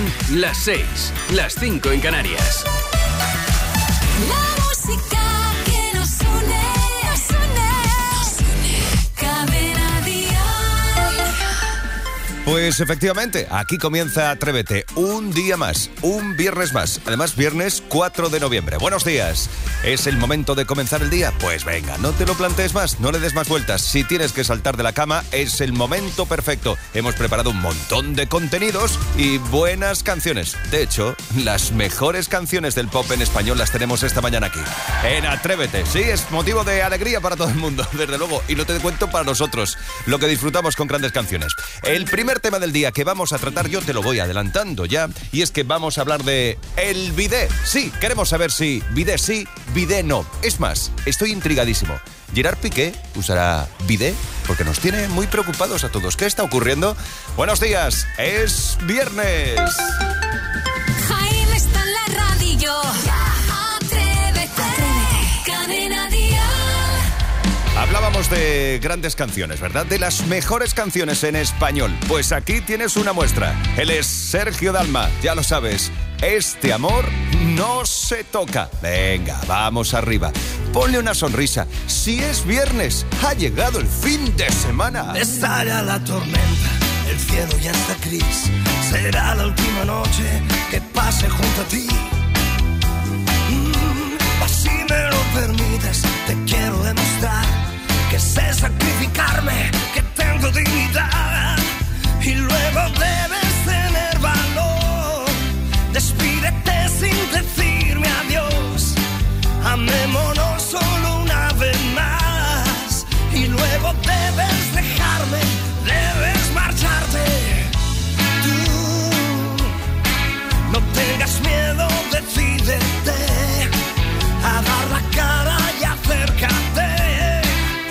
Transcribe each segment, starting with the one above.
las 6, las 5 en Canarias. La música que nos une, Cadena Dial. Pues efectivamente, aquí comienza Atrévete, un día más, un viernes más. Además, viernes 4 de noviembre. Buenos días. ¿Es el momento de comenzar el día? Pues venga, no te lo plantees más, no le des más vueltas. Si tienes que saltar de la cama, es el momento perfecto. Hemos preparado un montón de contenidos y buenas canciones. De hecho, las mejores canciones del pop en español las tenemos esta mañana aquí, en Atrévete. Sí, es motivo de alegría para todo el mundo, desde luego. Y no te cuento para nosotros, lo que disfrutamos con grandes canciones. El primer tema del día que vamos a tratar, yo te lo voy adelantando ya, y es que vamos a hablar de el bidé. Sí, queremos saber si bidé sí, bidé no. Es más, estoy intrigadísimo. ¿Gerard Piqué usará bidé? Porque nos tiene muy preocupados a todos. ¿Qué está ocurriendo? Buenos días, es viernes. Jaime está en la radio. Atrévete. Cadena Dial. Hablábamos de grandes canciones, ¿verdad? De las mejores canciones en español. Pues aquí tienes una muestra. Él es Sergio Dalma, ya lo sabes. Este amor no se toca. Venga, vamos arriba. Ponle una sonrisa. Si es viernes, ha llegado el fin de semana. Estalla la tormenta, el cielo ya está gris. Será la última noche que pase junto a ti. Si me lo permites, te quiero demostrar que sé sacrificarme, que tengo dignidad. Y luego debes tener valor. Despídete sin decirme adiós. Amémonos solo una vez más. Y luego debes dejarme, debes marcharte. Tú no tengas miedo, decídete a dar la cara y acércate.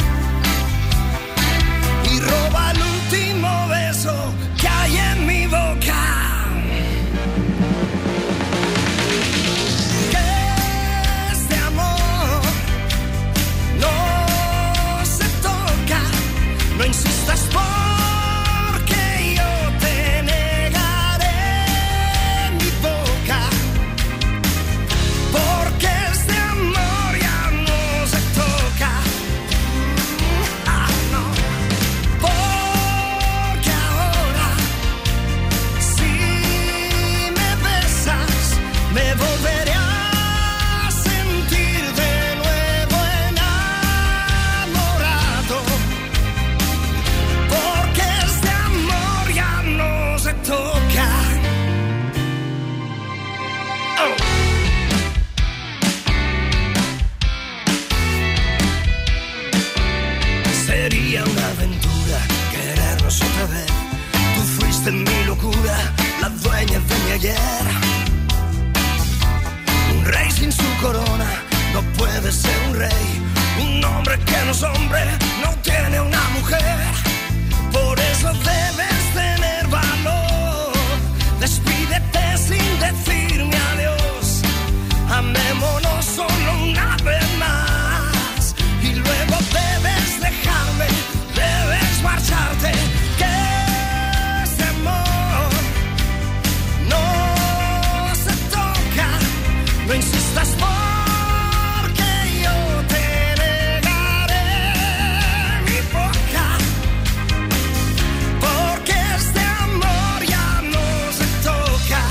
Y roba el último beso que hay en mi boca. No insistas porque yo te negaré mi boca. Porque este amor ya no se toca. Ah, no. Porque ahora si me besas me volveré a sentir de nuevo enamorado. Toca. Oh. Sería una aventura querernos otra vez. Tú fuiste mi locura, la dueña de mi ayer. Un rey sin su corona no puede ser un rey. Un hombre que no es hombre no tiene una mujer. Por eso debes tener valor. Despídete sin decirme adiós. Amémonos solo una vez más. Y luego debes dejarme, debes marcharte. Que ese amor no se toca. No insistas porque yo te negaré mi boca. Porque este amor ya no se toca.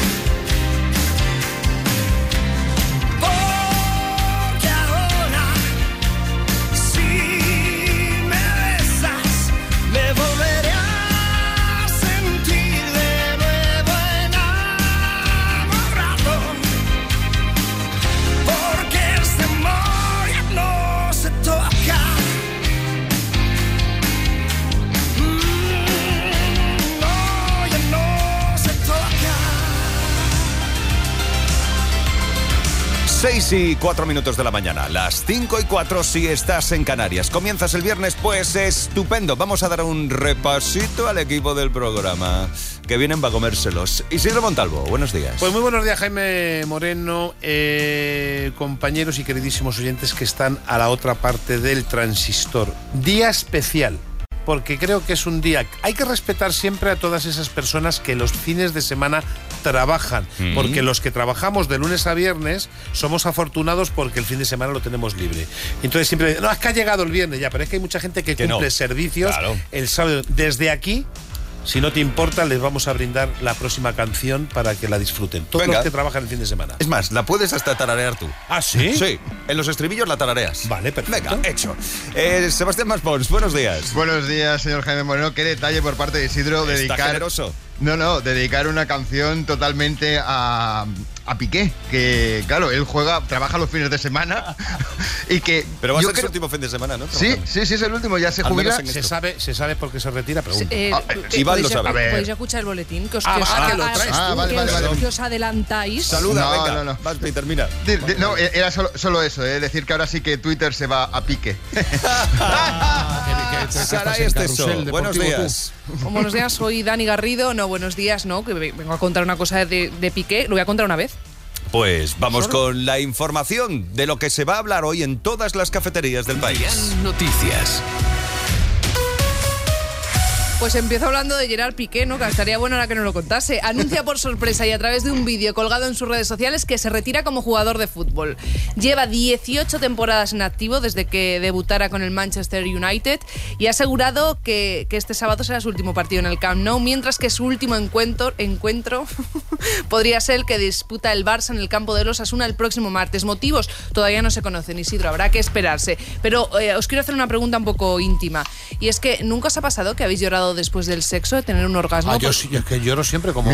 Porque ahora si me besas me volveré a sentir de nuevo enamorado. Porque este amor ya no se toca. Seis y 4 minutos de la mañana, las 5 y 4 si estás en Canarias. Comienzas el viernes, pues estupendo. Vamos a dar un repasito al equipo del programa, que vienen para comérselos. Isidro Montalvo, buenos días. Pues muy buenos días, Jaime Moreno, compañeros y queridísimos oyentes que están a la otra parte del transistor. Día especial, porque creo que es un día... Hay que respetar siempre a todas esas personas que los fines de semana trabajan. Porque los que trabajamos de lunes a viernes somos afortunados porque el fin de semana lo tenemos libre. Entonces siempre dicen, no, es que ha llegado el viernes ya, pero es que hay mucha gente que cumple no. servicios el sábado. Desde aquí, si no te importa, les vamos a brindar la próxima canción para que la disfruten. Todos los que trabajan el fin de semana. Es más, la puedes hasta tararear tú. ¿Ah, sí? Sí, en los estribillos la tarareas. Vale, perfecto. Venga, hecho. Sebastián Maspons, buenos días. Buenos días, señor Jaime Moreno. Qué detalle por parte de Isidro Está generoso. dedicar una canción totalmente a Piqué, que claro, él trabaja los fines de semana y que... Pero va a ser su último fin de semana, ¿no? Sí, es el último, ya se jubila. ¿Se sabe por qué se retira? Iván lo sabe. ¿Podéis escuchar el boletín? Que os, vale. Que os adelantáis. Saluda, venga. No. Vas y termina. No, era solo eso, decir que ahora sí que Twitter se va a pique. Saray Esteso, buenos días. Buenos días, soy Dani Garrido. No, buenos días, no, que vengo a contar una cosa de Piqué. Lo voy a contar una vez. Pues vamos con la información de lo que se va a hablar hoy en todas las cafeterías del país. Noticias. Pues empiezo hablando de Gerard Piqué, ¿no? Que estaría bueno ahora que no lo contase. Anuncia por sorpresa y a través de un vídeo colgado en sus redes sociales que se retira como jugador de fútbol. Lleva 18 temporadas en activo desde que debutara con el Manchester United y ha asegurado que este sábado será su último partido en el Camp Nou, mientras que su último encuentro podría ser el que disputa el Barça en el campo de Osasuna el próximo martes. Motivos todavía no se conocen, Isidro, habrá que esperarse. Pero os quiero hacer una pregunta un poco íntima. Y es que, ¿nunca os ha pasado que habéis llorado después del sexo, de tener un orgasmo? Yo sí, es que lloro siempre como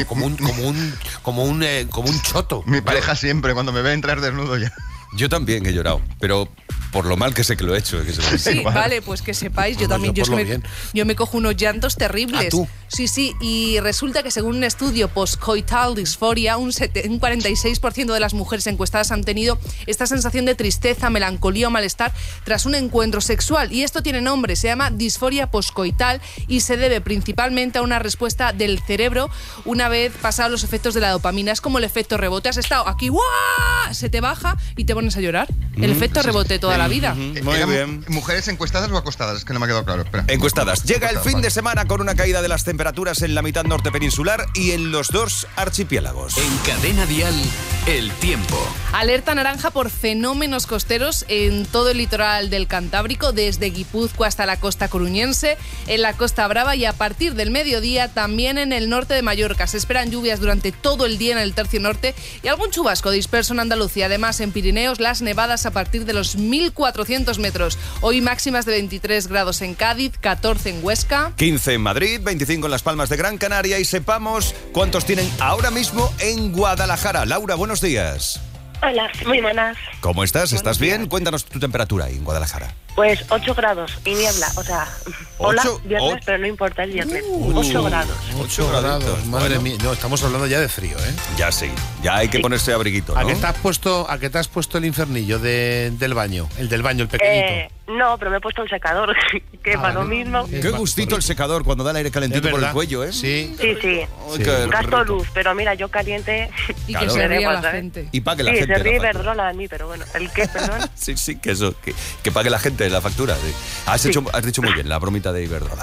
un choto. Mi pareja siempre, cuando me ve entrar desnudo ya. Yo también he llorado, pero por lo mal que sé que lo he hecho. Sí, vale, pues que sepáis, yo también. Yo me cojo unos llantos terribles. ¿Ah, tú? Sí, y resulta que según un estudio postcoital disforia, un 46% de las mujeres encuestadas han tenido esta sensación de tristeza, melancolía o malestar tras un encuentro sexual. Y esto tiene nombre, se llama disforia postcoital y se debe principalmente a una respuesta del cerebro una vez pasados los efectos de la dopamina. Es como el efecto rebote. Has estado aquí, ¡guau! Se te baja y te pones a llorar. El efecto rebote toda la vida. Muy bien. ¿Mujeres encuestadas o acostadas? Es que no me ha quedado claro. Espera. Encuestadas. Llega el fin de semana con una caída de las temperaturas en la mitad norte peninsular y en los dos archipiélagos. En Cadena Dial, el tiempo. Alerta naranja por fenómenos costeros en todo el litoral del Cantábrico, desde Guipúzcoa hasta la costa coruñense, en la Costa Brava y a partir del mediodía también en el norte de Mallorca. Se esperan lluvias durante todo el día en el tercio norte y algún chubasco disperso en Andalucía. Además, en Pirineos, las nevadas a partir de los 1.400 metros. Hoy máximas de 23 grados en Cádiz, 14 en Huesca, 15 en Madrid, 25 en Las Palmas de Gran Canaria y sepamos cuántos tienen ahora mismo en Guadalajara. Laura, buenos días. Hola, muy buenas. ¿Cómo estás? ¿Estás Buenos bien? días. Cuéntanos tu temperatura ahí en Guadalajara. Pues 8 grados y niebla, o sea, hola, viernes, ocho. pero no importa el viernes. 8 grados. 8 graditos. Madre Bueno, mía, no, estamos hablando ya de frío, ¿eh? ya sí, ya hay que ponerse abriguito, ¿no? ¿A qué te has puesto el infernillo del baño? El del baño, el pequeñito. No, pero me he puesto el secador, que para lo mismo. Qué gustito el secador cuando da el aire calentito por el cuello, ¿eh? Sí. Sí. Ay, qué Gasto rico. luz, pero mira, yo caliente. y Claro. que se Me da ría igual, la ¿sabes? gente. Y pague la Sí, gente se ríe la factura. Iberdrola de mí, pero bueno, ¿el qué, perdón? Sí, que eso, que pague la gente la factura. Sí. Has dicho muy bien la bromita de Iberdrola.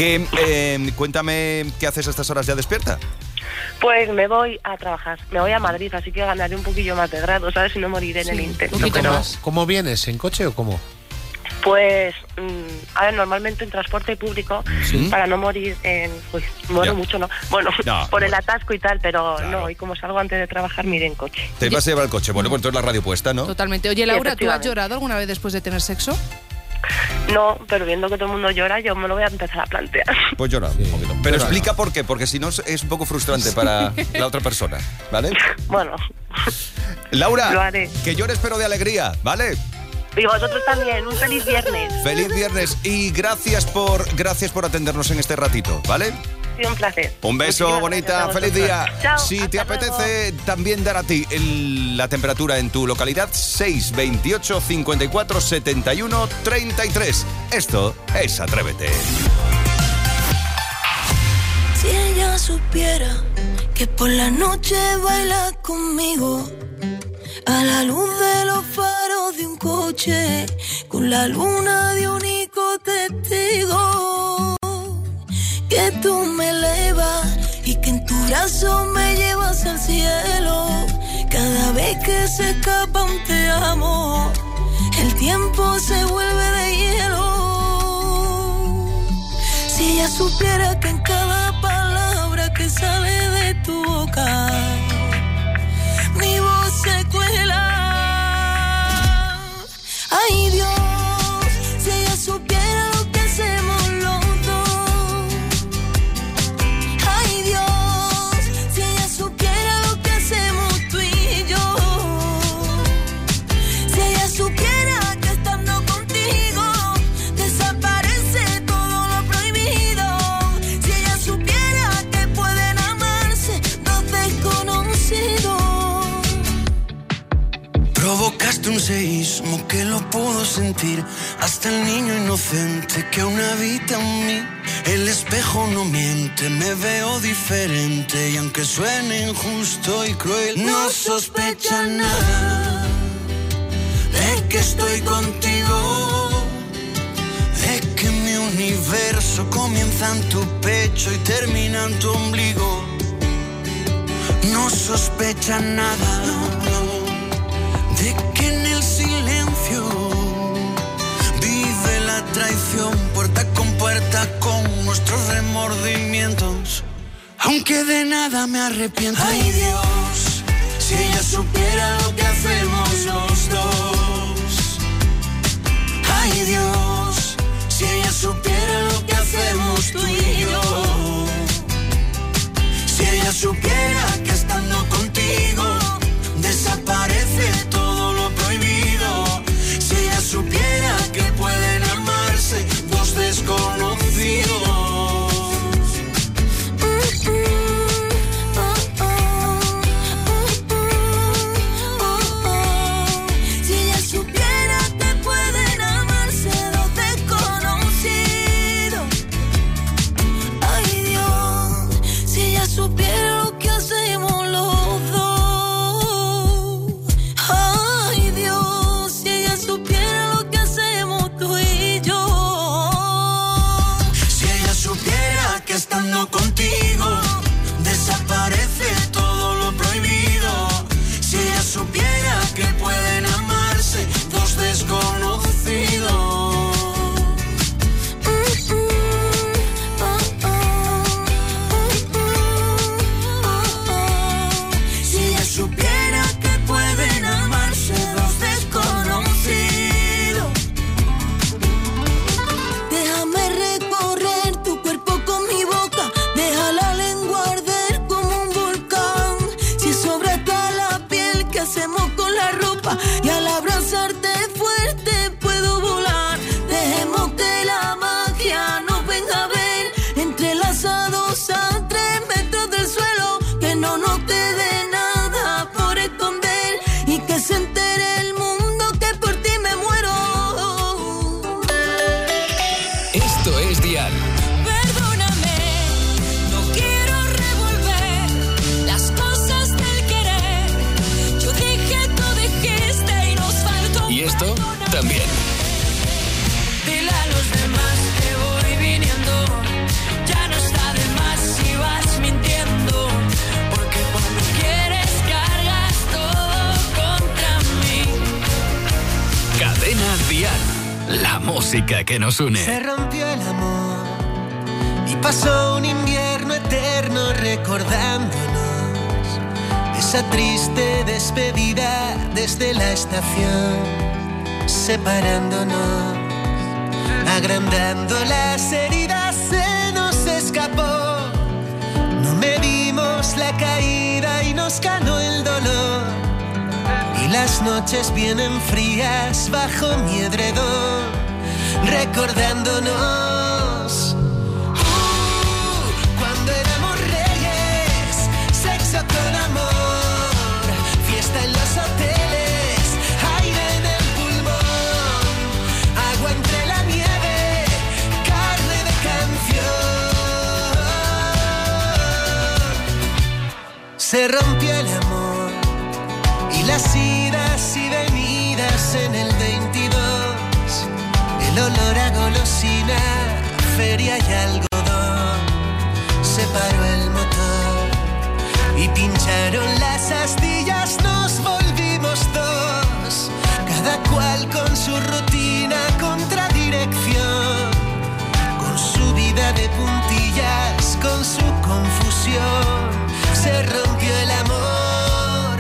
Cuéntame qué haces a estas horas ya despierta. Pues me voy a trabajar, me voy a Madrid, así que ganaré un poquillo más de grado, ¿sabes? Si no moriré en el intento. un poquito Pero, más. ¿Cómo vienes? ¿En coche o cómo? pues, a ver, normalmente en transporte público, para no morir en... Uy, muero Ya. mucho, ¿no? Bueno, No, por el bueno. atasco y tal, pero Claro. no, y como salgo antes de trabajar, me iré en coche. Te vas a llevar el coche. Bueno, pues entonces la radio puesta, ¿no? Totalmente. Oye, Laura, ¿tú has efectivamente. llorado alguna vez después de tener sexo? No, pero viendo que todo el mundo llora, yo me lo voy a empezar a plantear. Pues llora un poquito. Pero explica por qué, porque si no es un poco frustrante para la otra persona, ¿vale? Bueno, lo Laura, haré. que llores pero de alegría, ¿vale? Y vosotros también, un feliz viernes. Feliz viernes y gracias por atendernos en este ratito, ¿vale? Ha sido un placer. Un beso, Muchísimas bonita, gracias a feliz día. vosotros. Chao, Si hasta te apetece también dar a ti la temperatura en tu localidad, 6, 28, 54, 71, 33. Esto es Atrévete. Si ella supiera que por la noche baila conmigo a la luz de los faros de un coche, con la luna de único testigo, que tú me elevas y que en tu brazo me llevas al cielo. Cada vez que se escapa un te amo, el tiempo se vuelve de hielo. Si ella supiera que en cada palabra que sale de tu boca, mi voz se cuela. Ay Dios, si ella supiera lo que hacemos los dos. Ay Dios, si ella supiera lo que hacemos tú y yo. Si ella supiera que estando contigo desaparece todo lo prohibido. Si ella supiera que pueden amarse dos desconocidos. Provocaste un seísmo que lo puedo sentir, hasta el niño inocente que aún habita en mí. El espejo no miente, me veo diferente, y aunque suene injusto y cruel, no sospecha nada de que estoy contigo, de que mi universo comienza en tu pecho y termina en tu ombligo. No sospecha nada de que en el silencio vive la traición, puerta con nuestros remordimientos, aunque de nada me arrepiento. Ay Dios, si ella supiera lo que hacemos los dos. Ay Dios, si ella supiera lo que hacemos tú y yo. Si ella supiera que estando contigo desaparece todo lo prohibido. Si ella supiera que pueden amarse dos desconocidos. Si ella supiera que pueden amarse dos desconocidos. Ay Dios, si ella supiera lo que hacemos los dos. Ay Dios, si ella supiera lo que hacemos tú y yo. Si ella supiera que estando contigo desaparece todo lo prohibido. Si ella supiera que pueden amarse dos desconocidos. Si ella supiera que pueden amarse dos desconocidos. Déjame recorrer tu cuerpo con mi boca, deja la lengua arder como un volcán. Si sobra hasta la piel, ¿qué hacemos con la ropa? Y al abrazarte fuerte puedo volar. Dejemos que la magia nos venga a ver, entrelazados a 3 metros del suelo. Que no nos quede nada por esconder y que se entere el mundo que por ti me muero. Esto es Dial. Perdóname, no quiero revolver las cosas del querer. Yo dije, tú dijiste y nos faltó. Y esto también. Dile a los demás que voy viniendo. Ya no está de más si vas mintiendo. Porque cuando quieres cargas todo contra mí. Cadena Dial. La música que nos une. Se rompió el amor y pasó un invierno eterno recordándonos esa triste despedida desde la estación, separándonos, agrandando las heridas, se nos escapó. No medimos la caída y nos ganó el dolor. Y las noches vienen frías bajo mi edredón, recordándonos cuando éramos reyes, sexo con amor, fiesta en los hoteles, aire en el pulmón, agua entre la nieve, carne de canción. Se rompió el amor y las idas y venidas en el 22, el olor a golosina, feria y algodón, se paró el motor. y pincharon las astillas, nos volvimos dos, cada cual con su rutina, contradirección, con su vida de puntillas, con su confusión, se rompió el amor.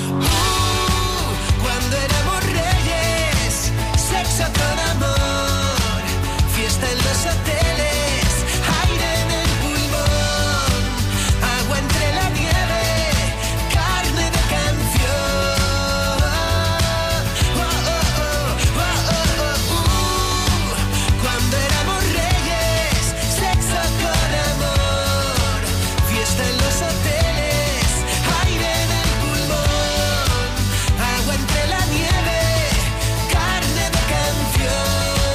Cuando éramos reyes, sexo con amor, fiesta en los hoteles, aire en el pulmón, agua entre la nieve, carne de canción. Cuando éramos reyes, sexo con amor, fiesta en los hoteles, aire en el pulmón, agua entre la nieve, carne de canción.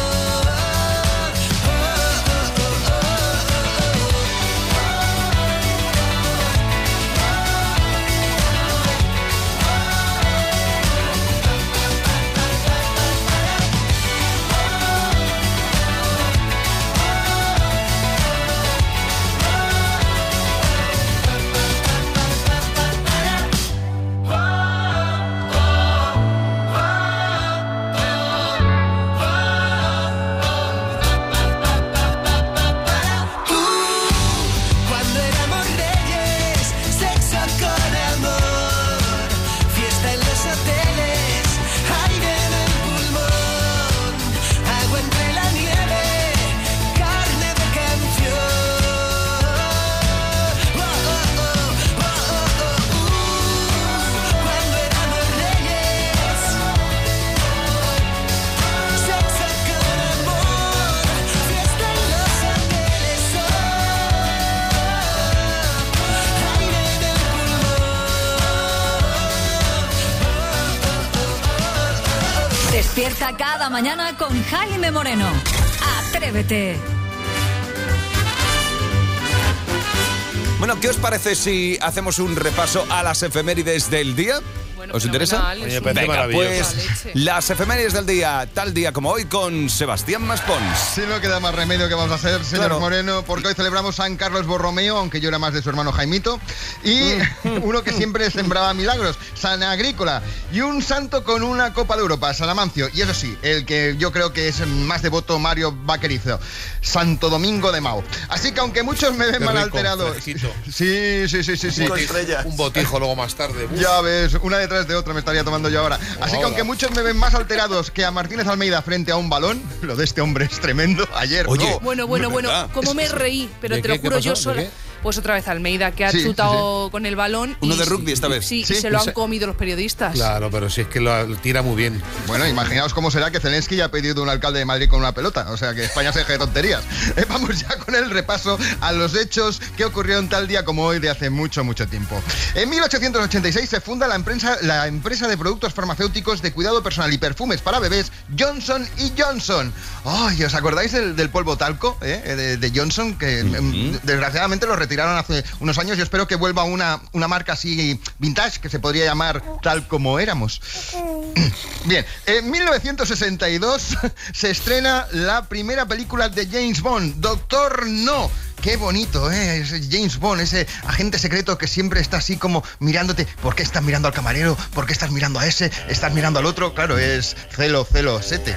Cuando éramos reyes, sexo con amor, fiesta en los hoteles, aire en el pulmón, agua entre la nieve, carne de canción. Cuando éramos reyes, sexo con amor, fiesta en los hoteles, aire en el pulmón. Despierta cada mañana con Jaime Moreno. Atrévete. Bueno, ¿qué os parece si hacemos un repaso a las efemérides del día? Bueno, ¿Os interesa? fenomenal, Oye, es parece un- Venga, maravilloso. pues las efemérides del día, tal día como hoy, con Sebastián Maspons. Si no queda más remedio que vamos a hacer, señor Claro. Moreno, porque hoy celebramos San Carlos Borromeo, aunque yo era más de su hermano Jaimito, y uno que siempre sembraba milagros, San Agrícola, y un santo con una Copa de Europa, San Amancio, y eso sí, el que yo creo que es más devoto, Mario Vaquerizo, Santo Domingo de Mao. Así que aunque muchos me ven Qué mal rico, alterado, fresquito. sí. Un botijo luego más tarde. Uf. Ya ves, una detrás de otra me estaría tomando yo ahora. Así que Hola. aunque muchos me ven más alterados que a Martínez Almeida frente a un balón, lo de este hombre es tremendo. Ayer, Oye, no. Bueno, ¿verdad? como me reí, pero ¿De te lo qué? ¿Qué juro yo pasó? ¿De sola. qué? Pues otra vez Almeida, que ha Sí, chutado con el balón. Uno y- de rugby esta vez. Sí, Sí, y se lo ese- han comido los periodistas. Claro, pero si es que lo tira muy bien. Bueno, imaginaos cómo será que Zelensky ya ha pedido un alcalde de Madrid con una pelota. O sea que España se deje de tonterías. Vamos ya con el repaso a los hechos que ocurrieron tal día como hoy de hace mucho tiempo. En 1886 se funda la empresa de productos farmacéuticos de cuidado personal y perfumes para bebés Johnson & Johnson. Ay, ¿os acordáis del polvo talco de Johnson? Que desgraciadamente lo retiraron hace unos años. Yo espero que vuelva una marca así vintage, que se podría llamar Tal Como Éramos. Bien, en 1962 se estrena la primera película de James Bond, Doctor No. Qué bonito, ¿eh? Ese James Bond, ese agente secreto que siempre está así como mirándote. ¿Por qué estás mirando al camarero? ¿Por qué estás mirando a ese? ¿Estás mirando al otro? Claro, es celo, sete.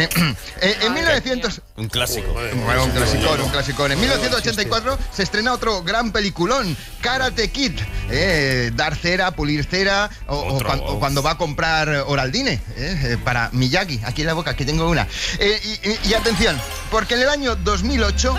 En 1900... Un clásico. Bueno, un clasicón. En 1984 se estrena otro gran peliculón, Karate Kid. Dar cera, pulir cera, o cuando va a comprar Oraldine, para Miyagi, aquí en la boca, que tengo una. Y atención, porque en el año 2008...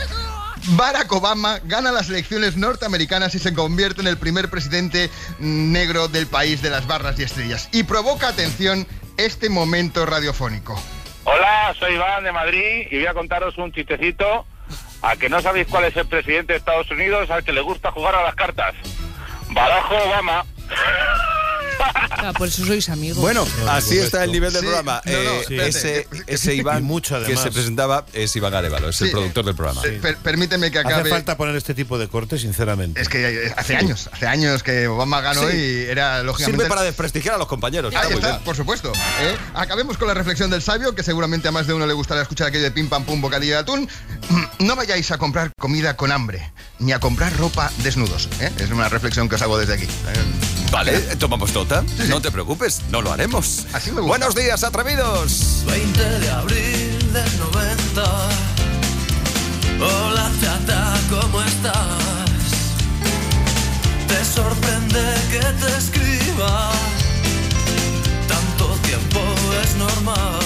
Barack Obama gana las elecciones norteamericanas y se convierte en el primer presidente negro del país de las barras y estrellas. Y provoca, atención, este momento radiofónico. Hola, soy Iván de Madrid y voy a contaros un chistecito. ¿A que no sabéis cuál es el presidente de Estados Unidos al que le gusta jugar a las cartas? Barack Obama. Por eso sois amigos. Bueno, así está el nivel del programa. Espérate, ese Iván mucho, que se presentaba es Iván Arévalo, es el productor del programa. Permíteme que acabe. Hace falta poner este tipo de cortes, sinceramente. Es que hace años que Obama ganó y era lógicamente... Sirve para desprestigiar a los compañeros. Ahí está, por supuesto. Acabemos con la reflexión del sabio, que seguramente a más de uno le gustará escuchar aquello de pim pam pum bocadillo de atún. No vayáis a comprar comida con hambre, ni a comprar ropa desnudos. Es una reflexión que os hago desde aquí. Vale, tomamos nota. No te preocupes, no lo haremos. Así me gusta. Buenos días, atrevidos. 20 de abril del 90. Hola chata, ¿cómo estás? Te sorprende que te escriba. Tanto tiempo es normal.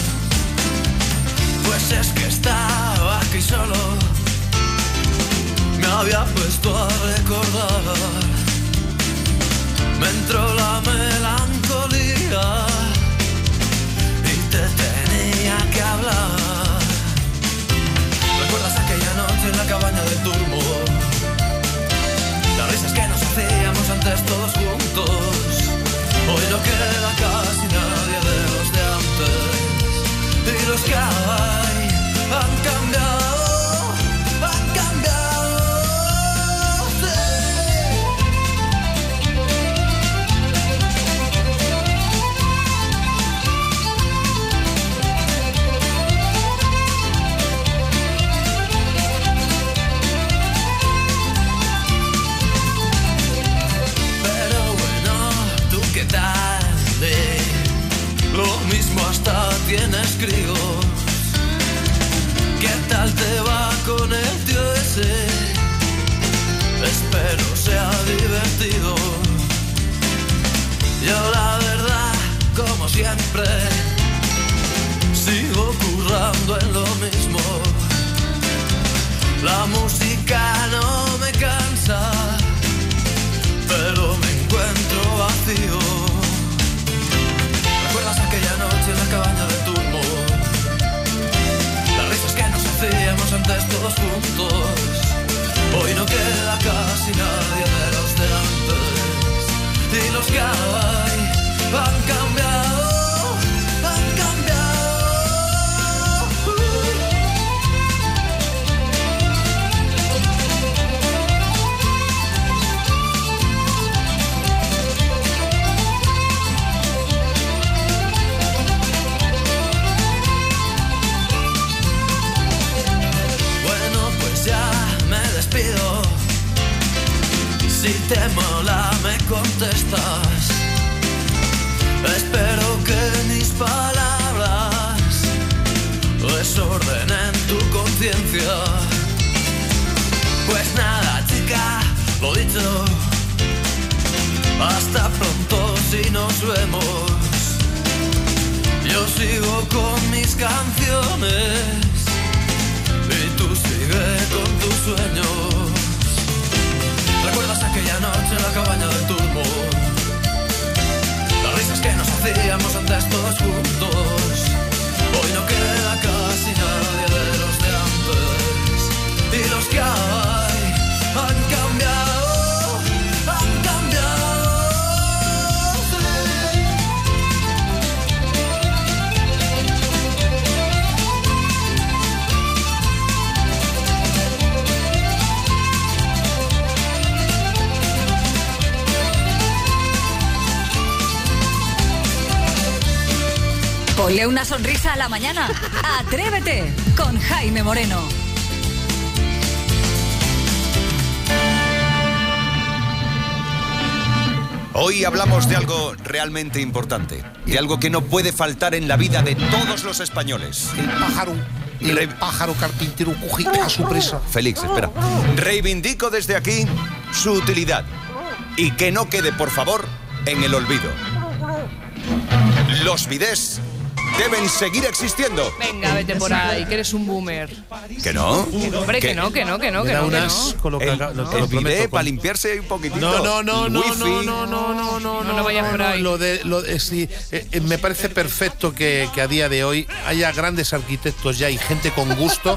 Pues es que estaba aquí solo. Me había puesto a recordar. Me entró la melancolía y te tenía que hablar. ¿Recuerdas aquella noche en la cabaña del Turmo? Las risas que nos hacíamos antes todos juntos. Hoy no queda casi nadie de los de antes. Y los que hay han cambiado. Lo mismo hasta tienes críos. ¿Qué tal te va con el tío ese? Espero sea divertido. Yo la verdad, como siempre, sigo currando en lo mismo. La música no me cansa, pero me encuentro vacío. ¿Recuerdas aquella noche en la cabaña del Turmo? Las risas que nos hacíamos antes todos juntos. Hoy no queda casi nadie de los de antes. Y los que hay han cambiado. Si te mola me contestas. Espero que mis palabras desordenen tu conciencia. Pues nada chica, lo dicho. Hasta pronto si nos vemos. Yo sigo con mis canciones y tú sigue con tus sueños. ¿Recuerdas aquella noche en la cabaña del Turmo? Las risas que nos hacíamos antes todos juntos. Hoy no queda casi nadie de los de antes. Y los que hay han cambiado, han cambiado. Ponle una sonrisa a la mañana. Atrévete con Jaime Moreno. Hoy hablamos de algo realmente importante, de algo que no puede faltar en la vida de todos los españoles. El pájaro carpintero coge a su presa. Félix, espera. Reivindico desde aquí su utilidad y que no quede, por favor, en el olvido. Los bidés deben seguir existiendo. Venga, vete por ahí, que eres un boomer. ¿Que no? Hombre, que no. El bidé para limpiarse un poquitito. No vayas por ahí. Me parece perfecto que a día de hoy haya grandes arquitectos ya y gente con gusto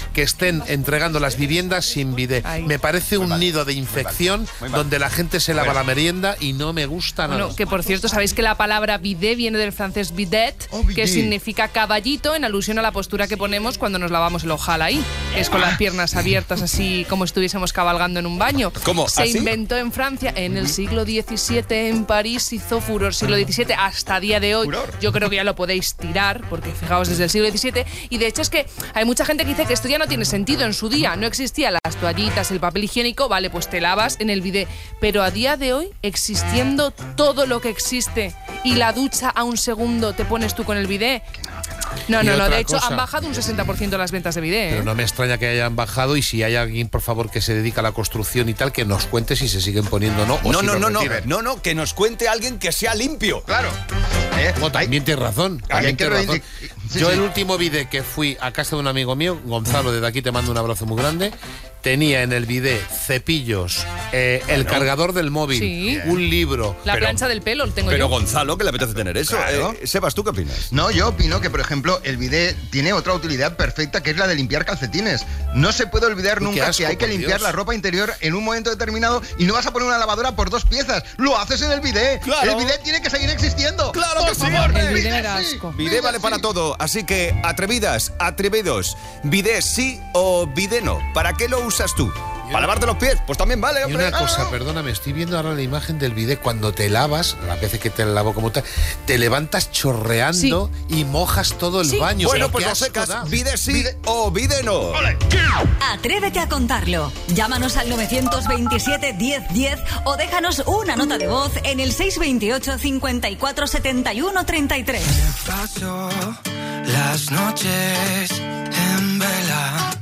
que estén entregando las viviendas sin bidet. Me parece un nido de infección donde la gente se lava la merienda y no me gusta nada. Bueno, que por cierto, sabéis que la palabra bidet viene del francés bidet, que significa caballito, en alusión a la postura que ponemos cuando nos lavamos el ojal ahí, que es con las piernas abiertas, así como estuviésemos cabalgando en un baño. ¿Cómo? Se ¿Así? inventó en Francia en el siglo XVII, en París hizo furor. Siglo XVII hasta día de hoy. Yo creo que ya lo podéis tirar, porque fijaos, desde el siglo XVII. Y de hecho es que hay mucha gente que dice que esto ya no tiene sentido. En su día no existían las toallitas, el papel higiénico, vale, pues te lavas en el bidet. Pero a día de hoy, existiendo todo lo que existe y la ducha a un segundo te pones tú con el bidet. No, de hecho han bajado un 60% las ventas de bidet. Pero no me extraña que hayan bajado, y si hay alguien, por favor, que se dedica a la construcción y tal, que nos cuente si se siguen poniendo o no. No, que nos cuente alguien que sea limpio. Claro. También tienes razón. Yo el último bidet que fui a casa de un amigo mío, Gonzalo, desde aquí te mando un abrazo muy grande, tenía en el bidet cepillos, el cargador del móvil, un libro. La plancha del pelo lo tengo yo. Pero Gonzalo, ¿qué le apetece tener eso? Claro. Sebas, ¿tú qué opinas? No, yo opino que, por ejemplo, el bidet tiene otra utilidad perfecta, que es la de limpiar calcetines. No se puede olvidar nunca que hay que limpiar la ropa interior en un momento determinado, y no vas a poner una lavadora por 2 piezas. Lo haces en el bidet. Claro. El bidet tiene que seguir existiendo. ¡Claro que sí! El bidet me da asco. Bidet vale para todo, así que atrevidas, atrevidos, bidet sí o bidet no. ¿Para qué lo usas tú? ¿Para lavarte los pies? Pues también vale, hombre. Y una cosa, perdóname, estoy viendo ahora la imagen del bidet. Cuando te lavas, las veces que te lavo como tal, te levantas chorreando y mojas todo el baño. Bueno, pues lo secas. Bidet sí o bidet no. ¡Ole! Atrévete a contarlo. Llámanos al 927 1010 o déjanos una nota de voz en el 628 54 71 33. Paso las noches en vela.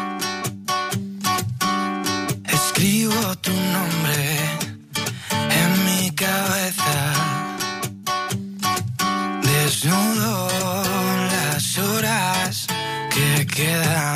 Escribo tu nombre en mi cabeza. Desnudo las horas que quedan.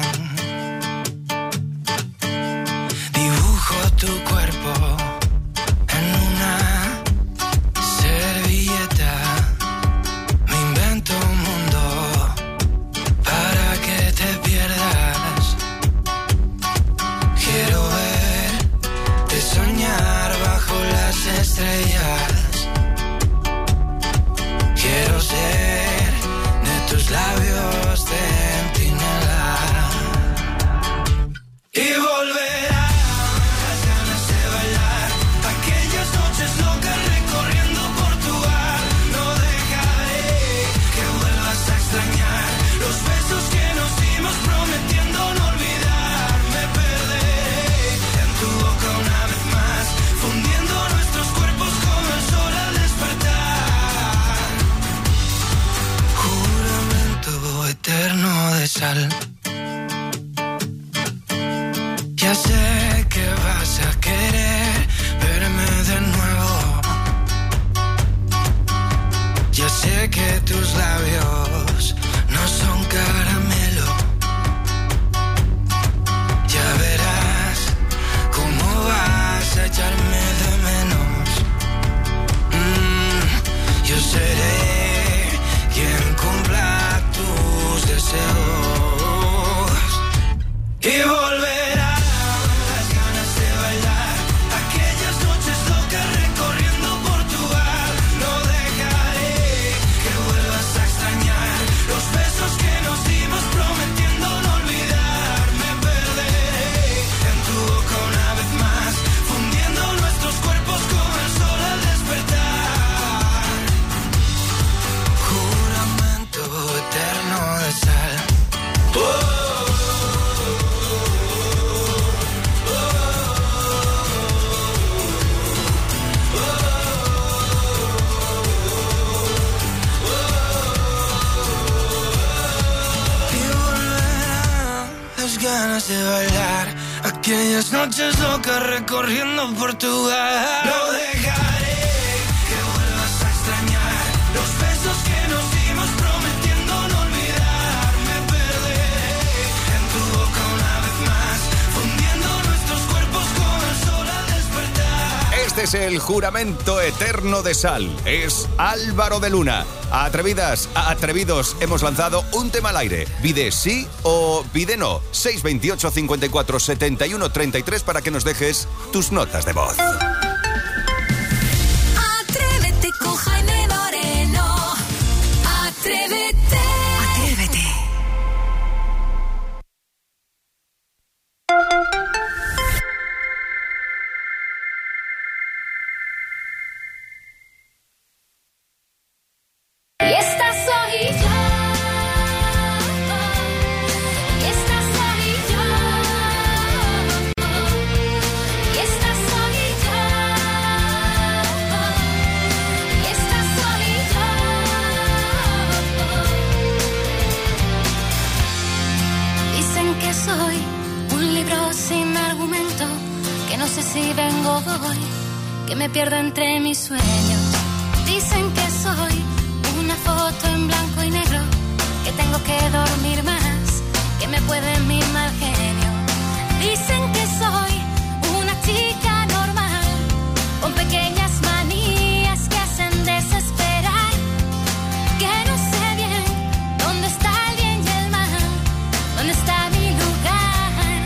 Dibujo tu cuerpo en una servilleta. Me invento un mundo para que te pierdas. Quiero verte soñar bajo las estrellas. Quiero ser de tus labios centinela. Y volverán las ganas de bailar, aquellas noches locas recorriendo Portugal. No dejaré que vuelvas a extrañar los besos que nos dimos prometiendo no olvidar. Me perderé en tu boca una vez más, fundiendo nuestros cuerpos como el sol al despertar. Juramento eterno de sal. Ya sé que vas a querer verme de nuevo. Ya sé que tus labios no son caramelo. Ya verás cómo vas a echarme de menos. Yo seré quien cumpla tus deseos. Y volverán las ganas de bailar, aquellas noches locas recorriendo Portugal. No dejaré que vuelvas a extrañar los besos que nos dimos prometiendo no olvidar. Me perderé en tu boca una vez más, fundiendo nuestros cuerpos como el sol al despertar. Juramento eterno de sal. Las ganas de bailar, aquellas noches locas recorriendo Portugal. No dejaré que vuelvas a extrañar los besos que nos dimos prometiendo no olvidar. Me perderé en tu boca una vez más, fundiendo nuestros cuerpos como el sol al despertar. Este es el juramento eterno de Sal. Es Álvaro de Luna. Atrevidas, atrevidos, hemos lanzado un tema al aire. Vide sí o vide no. 628 54 71 33 para que nos dejes tus notas de voz. Atrévete con Jaime Moreno. Atrévete. Atrévete. Y esta soy yo. Y esta soy yo. Y esta soy yo. Y esta soy yo. Dicen que soy un libro sin argumento, que no sé si vengo o voy, que me pierdo entre mis sueños. Dicen que soy una foto en blanco y negro, que tengo que dormir más, que me puede mi mal genio. Dicen que soy una chica normal, con pequeñas manías que hacen desesperar, que no sé bien dónde está el bien y el mal, dónde está mi lugar.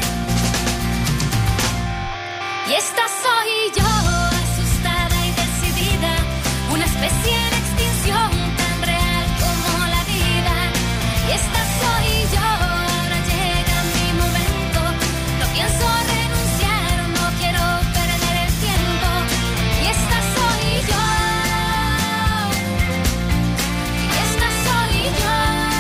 Y esta soy yo, asustada y decidida, una especie de extinción tan real como la vida. Y esta soy yo, ahora llega mi momento, no pienso renunciar, no quiero perder el tiempo. Y esta soy yo. Y esta soy yo.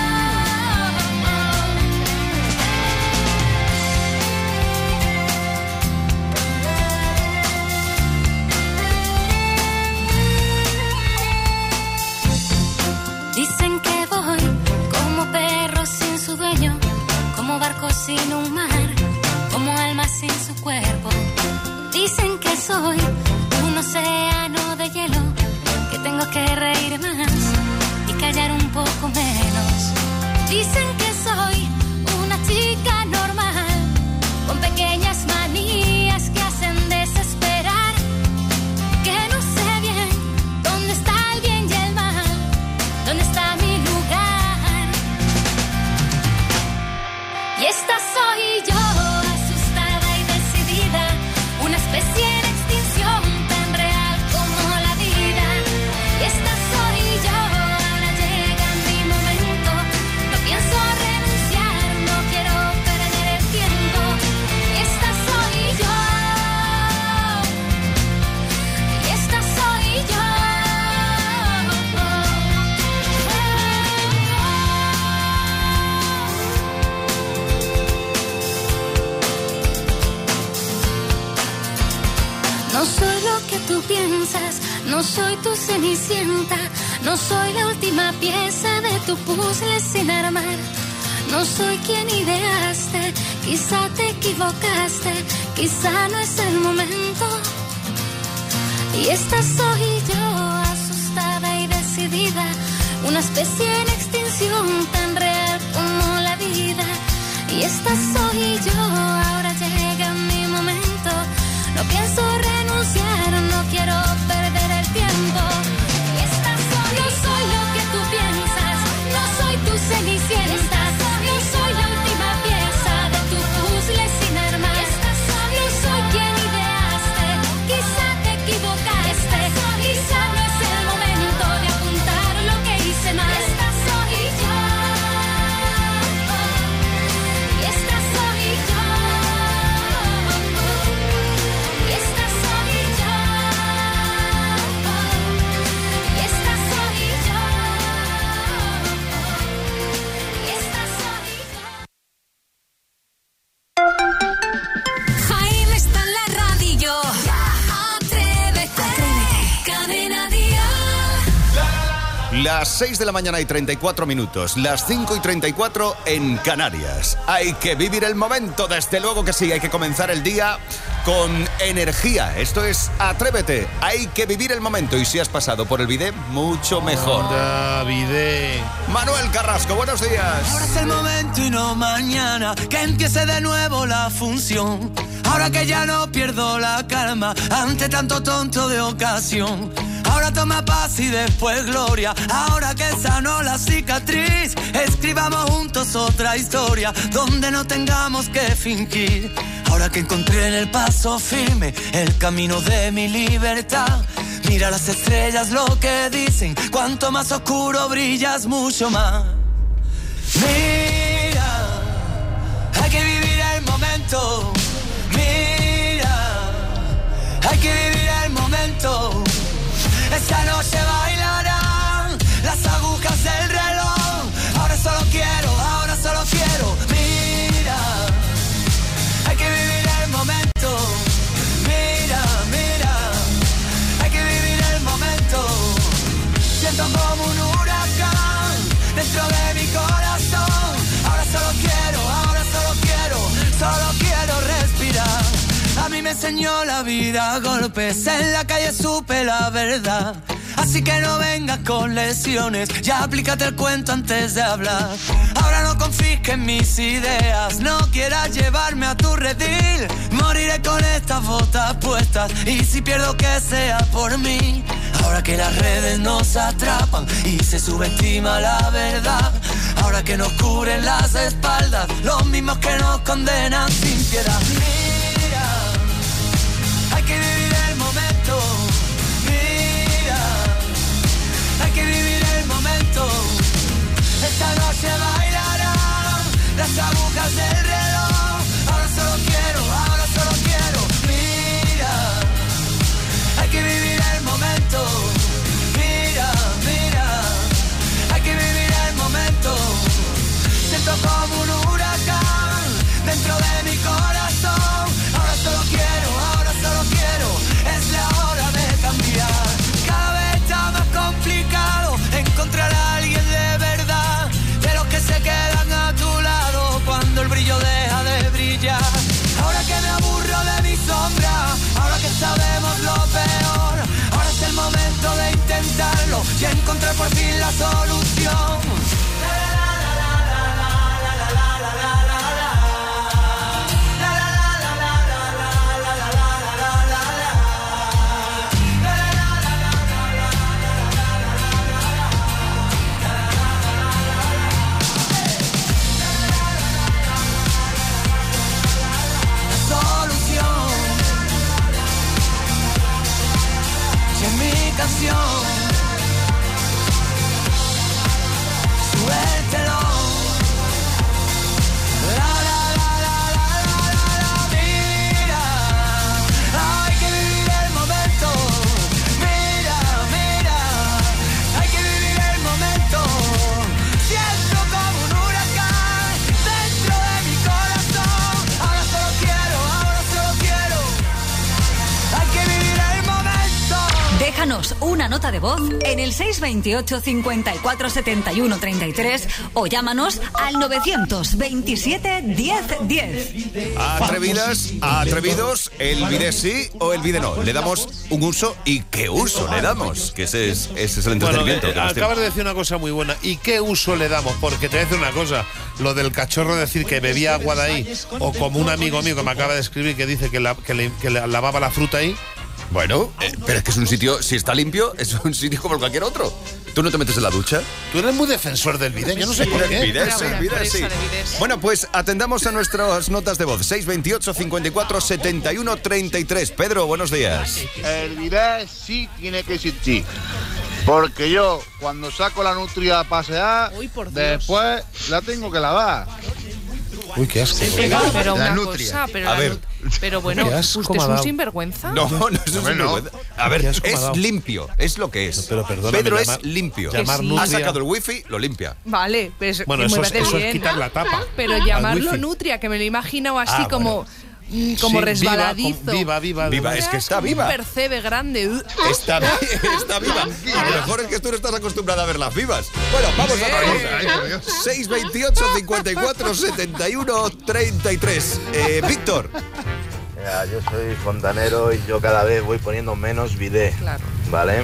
Dicen que voy como perro sin su dueño, como barco sin un mar, como alma sin su cuerpo. Dicen que soy un océano de hielo, que tengo que reír más y callar un poco menos. Dicen que soy una chica normal, con pequeñas manías que hacen desesperar, que no sé bien dónde está el bien y el mal, dónde está mi lugar. Y esta soy yo, asustada y decidida, una especie de extinción tan real como la vida. Y esta soy yo, ahora llega mi momento, no pienso renunciar, no quiero perder el tiempo. Y esta soy yo. Y esta soy yo. No soy lo que tú piensas, no soy tu cenicienta, no soy la última pieza de tu puzzle sin armar. No soy quien ideaste, quizá te equivocaste, quizá no es el momento. Y esta soy yo, asustada y decidida, una especie en extinción tan real como la vida. Y esta soy yo, ahora llega mi momento, no pienso renunciar, no quiero perder el tiempo. Y esta soy yo. No soy lo que tú piensas, no soy tu cenicienta, no soy la última pieza de tu puzzle sin armar. No soy quien ideaste, quizá te equivocaste, quizá no es el momento de apuntar lo que hice mal. Esta soy yo. Y esta soy yo. Y esta soy yo. Y esta soy yo. Y esta soy yo. Jaime está en la radio. Atrévete. Cadena Dial. Las 6 de la mañana y 34 minutos, las 5 y 34 en Canarias. Hay que vivir el momento, desde luego que sí, hay que comenzar el día con energía. Esto es Atrévete. Hay que vivir el momento y si has pasado por el bidet, mucho mejor. Bidet. Manuel Carrasco, buenos días. Ahora es el momento y no mañana, que empiece de nuevo la función. Ahora que ya no pierdo la calma ante tanto tonto de ocasión. Ahora toma paz y después gloria. Ahora que sanó la cicatriz, escribamos juntos otra historia donde no tengamos que fingir. Ahora que encontré en el paso firme el camino de mi libertad. Mira las estrellas lo que dicen, cuanto más oscuro brillas mucho más. Mira, hay que vivir el momento. Mira, hay que vivir el momento. Esta noche bailarán las agujas del reloj. Ahora solo quiero. Mira, hay que vivir el momento. Mira, hay que vivir el momento. Siento como un huracán dentro de mi corazón. Ahora solo quiero respirar. A mí me enseñó la vida a golpes, en la calle supe la verdad. Así que no vengas con lesiones, ya aplícate el cuento antes de hablar. Ahora no confisques mis ideas, no quieras llevarme a tu redil. Moriré con estas botas puestas y si pierdo que sea por mí. Ahora que las redes nos atrapan y se subestima la verdad. Ahora que nos cubren las espaldas, los mismos que nos condenan sin piedad. Hay que vivir el momento. Mira, hay que vivir el momento. Esta noche bailarán las agujas del reloj. Ahora solo quiero. Mira, hay que vivir el momento. Mira, hay que vivir el momento. Siento como un huracán dentro de mi corazón. Ahora solo quiero. Es la hora de cambiar. Cada vez está más complicado encontrar a alguien de verdad, de los que se quedan a tu lado cuando el brillo deja de brillar. Ahora que me aburro de mi sombra, ahora que sabemos lo peor, ahora es el momento de intentarlo y encontrar por fin la solución. Suéltelo. Mira, hay que vivir el momento. Mira, hay que vivir el momento. Siento como un huracán dentro de mi corazón. Ahora solo quiero. Hay que vivir el momento. Déjanos una nota de voz en el 628 54 71 33 o llámanos al 927 10 10. Atrevidas, atrevidos, el bidet sí o el bidet no. Le damos un uso y qué uso le damos, que ese es el entretenimiento. Acabas de decir una cosa muy buena. ¿Y qué uso le damos? Porque te voy a decir una cosa. Lo del cachorro decir que bebía agua de ahí, o como un amigo mío que me acaba de escribir que dice que lavaba la fruta ahí. Bueno, pero es que es un sitio, si está limpio, es un sitio como cualquier otro. ¿Tú no te metes en la ducha? Tú eres muy defensor del bidet, yo no sé por qué. Bidet, sí. Bueno, pues atendamos a nuestras notas de voz. 628 54 71 33. Pedro, buenos días. El bidet sí tiene que existir. Porque yo, cuando saco la nutria a pasear, después la tengo que lavar. Uy, qué asco. Pero la una nutria. cosa, pero a ver. Pero bueno, ¿usted es un sinvergüenza? No es un sinvergüenza. A ver, es limpio, es lo que es. Pero perdóname, Pedro es limpio. Ha sacado el wifi, lo limpia. Vale, pues bueno, eso es quitar la tapa. Pero llamarlo nutria, que me lo he imaginado así como... como sí, resbaladizo. Viva, es que está viva. Un percebe grande. Está viva. A lo mejor es que tú no estás acostumbrada a verlas vivas. Bueno, vamos a otra cosa. 628 54 71 33. Víctor. Mira, yo soy fontanero y yo cada vez voy poniendo menos bidet, Claro. ¿vale?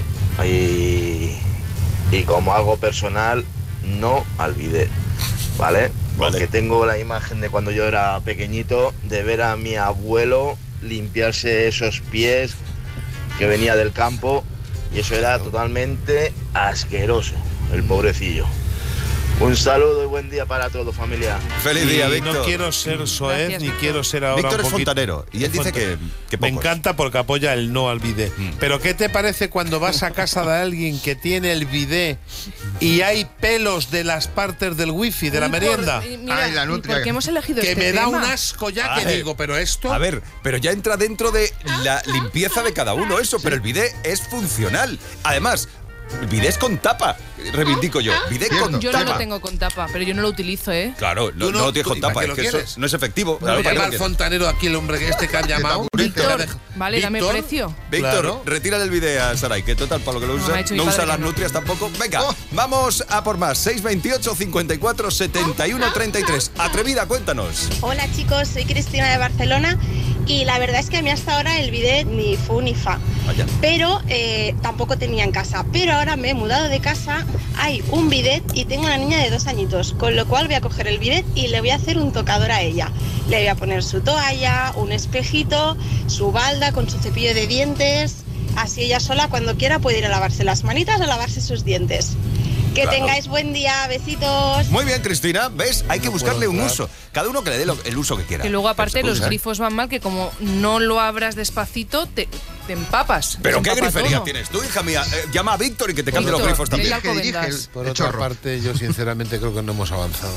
Y como algo personal, no al bidet, ¿vale? Porque tengo la imagen de cuando yo era pequeñito, de ver a mi abuelo limpiarse esos pies que venía del campo, y eso era totalmente asqueroso, el pobrecillo. Un saludo y buen día para todos, familia. Feliz día, Víctor. No quiero ser soez, Gracias, ni Víctor. quiero ser ahora Víctor un es poquito... fontanero y él dice que Me pocos. encanta porque apoya el no al bidet. Pero ¿qué te parece cuando vas a casa de alguien que tiene el bidet y hay pelos de las partes del wifi, de la merienda? Mira, la nutria. ¿por qué hemos elegido Que este me da tema? un asco ya que Ay. digo, pero esto... A ver, pero ya entra dentro de la limpieza de cada uno eso, pero el bidet es funcional. Además, el bidet es con tapa, reivindico yo. Bidet con Yo tapa. no lo tengo con tapa, pero yo no lo utilizo, ¿eh? Claro, no, Tú no- no lo tienes tú- con ¿y para tapa, qué es lo que eso quieres? no es efectivo. Claro, ¿para qué lo llama al quieres? fontanero aquí, el hombre que han llamado. Víctor, vale, dame Víctor, precio. Víctor, Claro. retírale el bidet a Saray, que total, para lo que lo No, usa, me ha dicho mi no padre usa que las no. nutrias tampoco. Venga, vamos a por más. 628 54 71 33. Atrevida, cuéntanos. Hola chicos, soy Cristina de Barcelona y la verdad es que a mí hasta ahora el bidet ni fu ni fa. Vaya. Pero tampoco tenía en casa. Pero ahora me he mudado de casa, hay un bidet y tengo una niña de 2 añitos, con lo cual voy a coger el bidet y le voy a hacer un tocador a ella. Le voy a poner su toalla, un espejito, su balda con su cepillo de dientes. Así ella sola cuando quiera puede ir a lavarse las manitas o lavarse sus dientes. Que Claro. tengáis buen día, besitos. Muy bien, Cristina, ¿ves? Hay que buscarle un uso. Cada uno que le dé el uso que quiera. Que luego aparte Pero se los usa, ¿eh? grifos van mal, que como no lo abras despacito, te empapas. ¿Pero Se qué empapa grifería todo. tienes tú, hija mía? Llama a Víctor y que te cambie los Víctor, grifos también. vete al Alcobendas. Por otra parte, yo sinceramente creo que no hemos avanzado.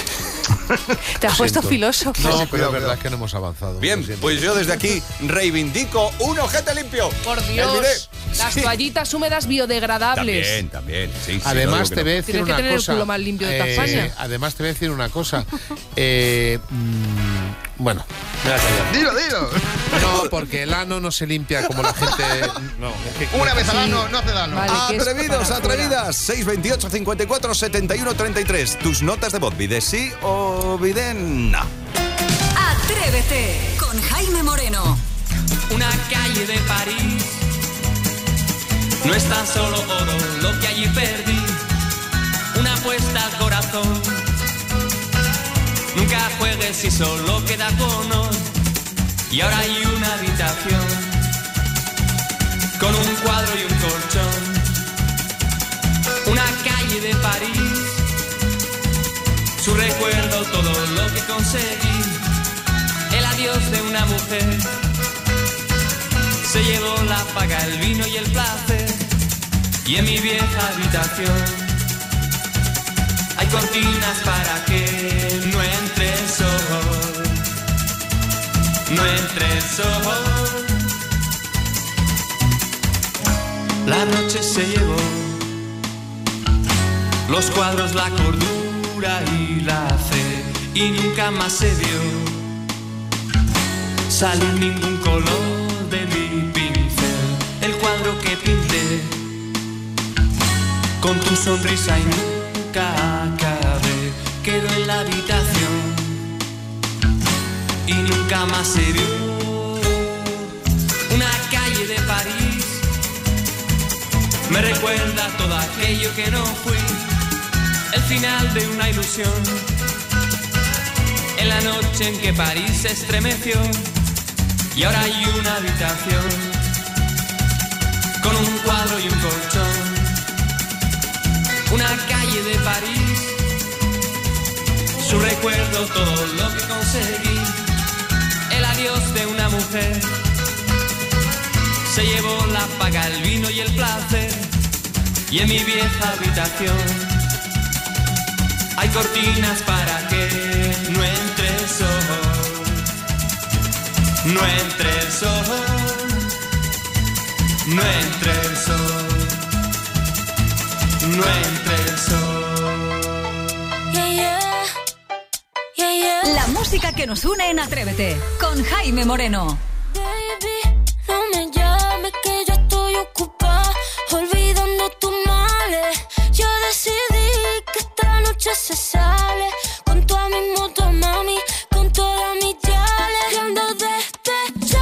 Te has puesto Siento. filósofo. No, pero es verdad que no hemos avanzado. Bien, Lo siento. pues yo desde aquí reivindico un ojete limpio. Por El Dios. bidet. Las Sí. toallitas húmedas biodegradables. También, sí. Además, te voy a decir Tienes que una tener el cosa. culo más limpio de toda España. Además, te voy a decir una cosa. Bueno, me voy a callar. Dilo. No, porque el ano no se limpia como la gente. No, es que Una vez al año no hace daño. Vale, que es Atrevidos, para atrevidas. 628 54 71 33. Tus notas de voz, bidet sí o bidet no. Atrévete con Jaime Moreno. Una calle de París. No es tan solo oro lo que allí perdí. Una apuesta al corazón. Nunca juegues si solo queda con hoy. Y ahora hay una habitación con un cuadro y un colchón. Una calle de París. Su recuerdo, todo lo que conseguí. El adiós de una mujer. Se llevó la paga, el vino y el placer. Y en mi vieja habitación hay cortinas para que no entre el sol. No entre el sol. La noche se llevó los cuadros, la cordura y la fe. Y nunca más se vio salir ningún color de mi pincel. El cuadro que pinté con tu sonrisa y nunca acabé quedó en la habitación y nunca más se vio. Una calle de París me recuerda todo aquello que no fui, el final de una ilusión, en la noche en que París se estremeció. Y ahora hay una habitación con un cuadro y un colchón. Una calle de París, su recuerdo, todo lo que conseguí. El adiós de una mujer, se llevó la paga, el vino y el placer. Y en mi vieja habitación hay cortinas para que no entre el sol. No entre el sol, no entre el sol, no entre el sol. La música que nos une en Atrévete con Jaime Moreno. Baby, no me llames que yo estoy ocupada, olvidando tus males. Yo decidí que esta noche se sale con toda mi moto, mami, con todas mis yales. Y ando despechada.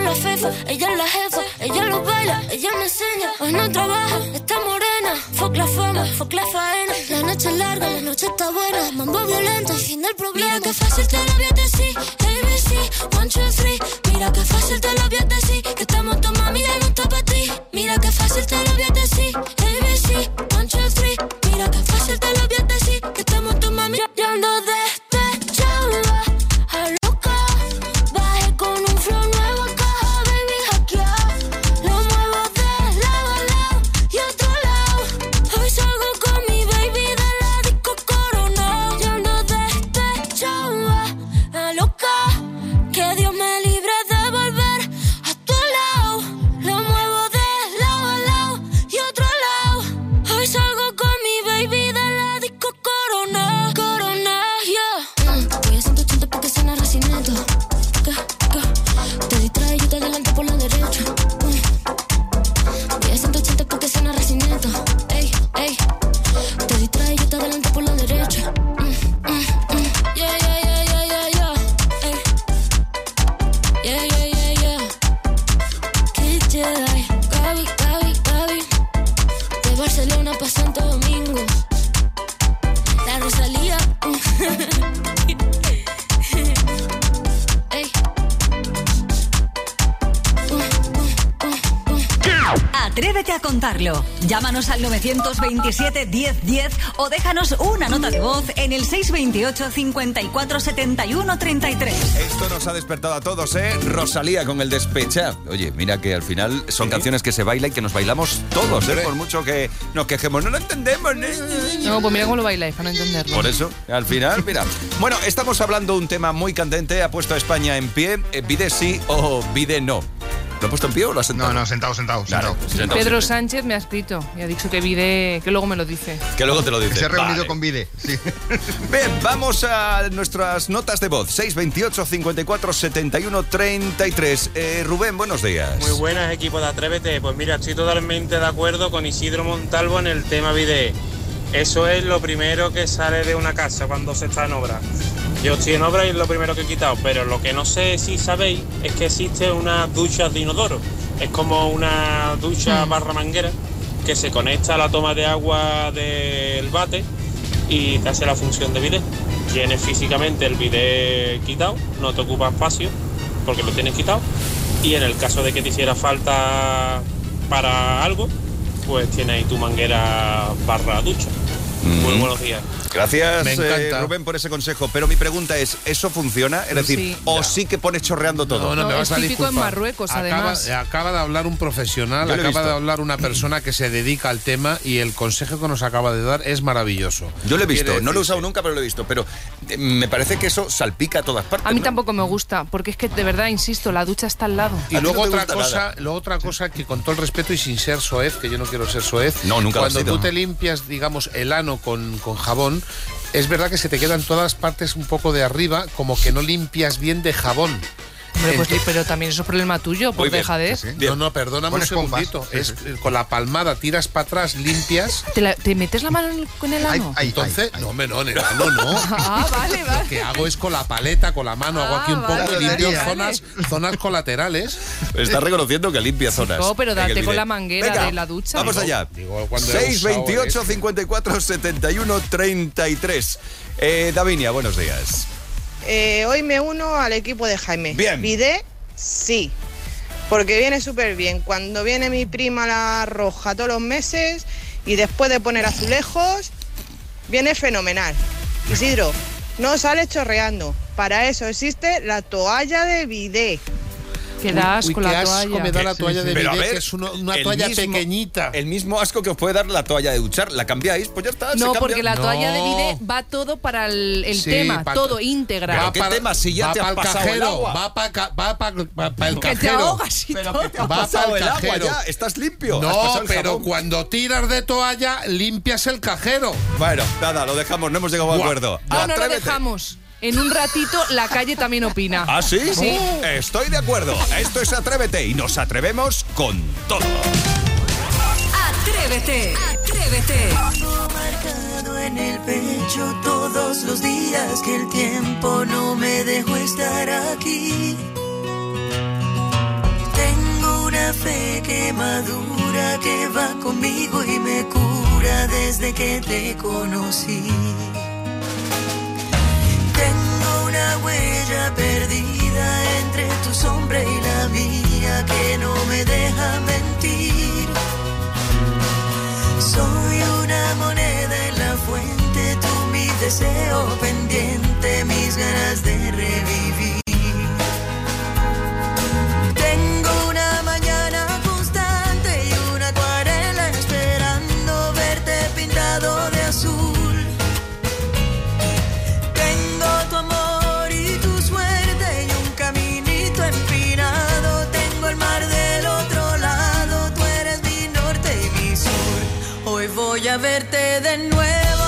la fefa, ella es la jefa, ella lo baila, ella me enseña. Hoy no trabaja, está morena. Fuck la fama, fuck la faena. La noche es larga, la noche está buena. Mambo violento, el fin del problema. Mira que fácil te lo voy a decir, ABC, 1, 2, 3. Mira que fácil te lo voy a decir, que estamos tu mami ya no está para ti. Mira que fácil te lo voy a decir, ABC, 1, 2, 3. Mira que fácil te lo voy a decir, que estamos tu mami ya ando despechada, a loca. Bajé con un flow nuevo, caja, baby, hackear. Lo muevo de lado a lado y otro lado. Hoy salgo con mi baby de la disco Corona. Yo ando despechada, a loca. Que Dios me libre de volver a tu lado. Lo muevo de lado a lado y otro lado. Hoy salgo con mi baby de la disco Corona. Corona, yeah. Voy a 180 porque suena recinito. Te distrae, yo te adelanto por la derecha. Voy a 180 porque suena recinito. Ey, ey. Te distrae, yo te adelanto por la derecha. Yeah, yeah, yeah, yeah, yeah, yeah. Ey. Yeah, yeah, yeah, yeah. Kid Jedi, Gaby, Gaby, Gaby. De Barcelona pa' Santo Domingo. La Rosalía. Ey. Atrévete a contarlo. Llámanos al 927 1010 o déjanos una nota de voz en el 628 54 71 33. Esto nos ha despertado a todos, ¿eh? Rosalía con el Despecha. Oye, mira que al final son canciones que se bailan y que nos bailamos todos, ¿eh? Por mucho que nos quejemos, no lo entendemos. No, pues mira cómo lo bailáis para no entenderlo. Por eso, al final, mira. Bueno, estamos hablando de un tema muy candente. Ha puesto a España en pie. ¿Bide sí o bide no? ¿Lo ha puesto en pie o lo ha sentado? No, sentado. Claro, sentado Pedro siempre. Sánchez me ha escrito y ha dicho que Bide, que luego me lo dice. Que luego te lo dice. Que se ha reunido Vale. con Bide, sí. Bien, vamos a nuestras notas de voz. 628 54 71 33. Rubén, buenos días. Muy buenas, equipo de Atrévete. Pues mira, estoy totalmente de acuerdo con Isidro Montalvo en el tema bidet. Eso es lo primero que sale de una casa cuando se está en obra. Yo estoy en obra y es lo primero que he quitado, pero lo que no sé si sabéis es que existe una ducha de inodoro. Es como una ducha barra manguera que se conecta a la toma de agua del bate y te hace la función de bidet. Tienes físicamente el bidet quitado, no te ocupa espacio porque lo tienes quitado, y en el caso de que te hiciera falta para algo, pues tienes ahí tu manguera barra ducha. Muy buenos días. Gracias, Me encanta. Rubén, por ese consejo. Pero mi pregunta es, ¿eso funciona? Es decir, Sí. ¿o sí que pones chorreando todo? No, me es vas a típico en disculpar. Marruecos, además. Acaba de hablar un profesional, Yo lo he acaba visto. de hablar una persona que se dedica al tema y el consejo que nos acaba de dar es maravilloso. Yo lo he visto, Quiere no lo he decirse- usado nunca, pero lo he visto. Pero me parece que eso salpica a todas partes. A mí ¿no? tampoco me gusta, porque es que de verdad, insisto, la ducha está al lado. Y A ti luego no te otra gusta cosa, otra cosa que con todo el respeto y sin ser soez, que yo no quiero ser soez, No, nunca lo has cuando sido. tú te limpias, digamos, el ano con jabón, es verdad que se te quedan todas partes un poco de arriba, como que no limpias bien de jabón. Hombre, pues, Entonces- pero también eso es problema tuyo, Muy por bien, dejadez. sí, sí. Bien. No, perdóname un Pones pompas. segundito. Sí, Es sí. con la palmada tiras para atrás, limpias. ¿Te metes la mano con el ano? Entonces, no, hombre, no, en el ano no. Ah, vale, Lo vale. que hago es con la paleta, con la mano, hago aquí un poco vale, y limpio vale. zonas colaterales. Está reconociendo que limpia zonas. No, pero en el date con bidet. la manguera Venga, de la ducha. Vamos Digo, allá. digo, cuando he 628 usado 54 71 33. Davinia, buenos días. Hoy me uno al equipo de Jaime. Bien. Bidet, sí. Porque viene súper bien. Cuando viene mi prima la roja todos los meses y después de poner azulejos, viene fenomenal. Isidro, no sales chorreando. Para eso existe la toalla de bidet. Que da asco Uy, la qué asco toalla. me da la toalla de Pero a bidet, ver, que es una el toalla mismo- pequeñita. El mismo asco que os puede dar la toalla de duchar. La cambiáis, pues ya está. se No, cambia. porque la toalla de No. bidet va todo para el Sí, tema, pa- todo íntegra. Pero ¿qué tema? Si ya va te has pa'l pasado el cajero, agua. va para el Que te cajero. ahogas y todo. Has Va pasado pa'l el agua cajero. ya. Estás limpio. Has No, pasado el pero jabón. cuando tiras de toalla, limpias el cajero. Bueno, nada, lo dejamos. No hemos llegado a Buah. acuerdo. No, no lo Atrévete. dejamos. En un ratito la calle también opina. ¿Ah, sí? Sí. Estoy de acuerdo. Esto es Atrévete y nos atrevemos con todo. Atrévete, atrévete. Marcado en el pecho todos los días que el tiempo no me dejó estar aquí. fe que madura, que va conmigo y me cura desde que te conocí. Tengo una huella perdida entre tu sombra y la mía que no me deja mentir. Soy una moneda en la fuente, tú mi deseo pendiente, mis ganas de revivir. Tengo una mañana constante y una acuarela esperando verte pintado de azul. Tengo tu amor y tu suerte y un caminito empinado. Tengo el mar del otro lado, tú eres mi norte y mi sur. Hoy voy a verte de nuevo.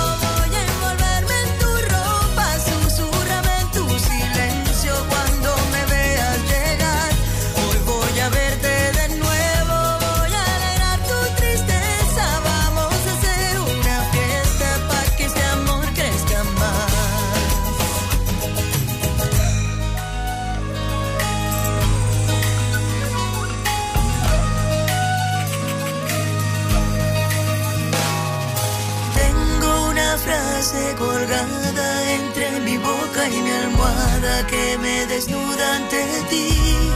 Colgada entre mi boca y mi almohada que me desnuda ante ti.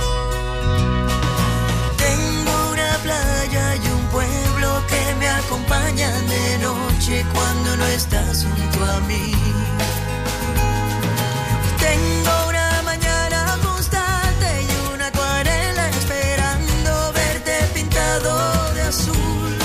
Tengo una playa y un pueblo que me acompañan de noche cuando no estás junto a mí. Tengo una mañana constante y una acuarela esperando verte pintado de azul.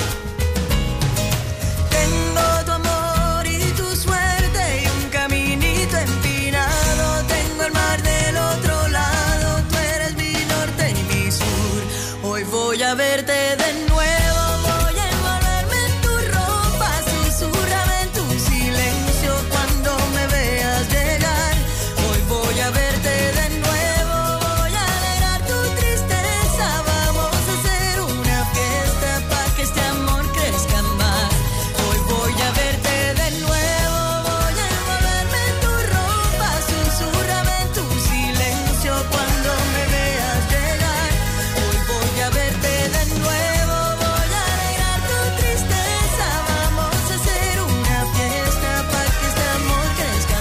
Voy a verte de nuevo, voy a envolverme en tu ropa, susurrame en tu silencio cuando me veas llegar. Hoy voy a verte de nuevo, voy a alegrar tu tristeza. Vamos a hacer una fiesta para que este amor crezca más. Hoy voy a verte de nuevo, voy a envolverme en tu ropa, susurrame en tu silencio cuando me veas llegar. Hoy voy a verte de nuevo, voy a alegrar tu tristeza. Vamos a hacer una fiesta para que este amor crezca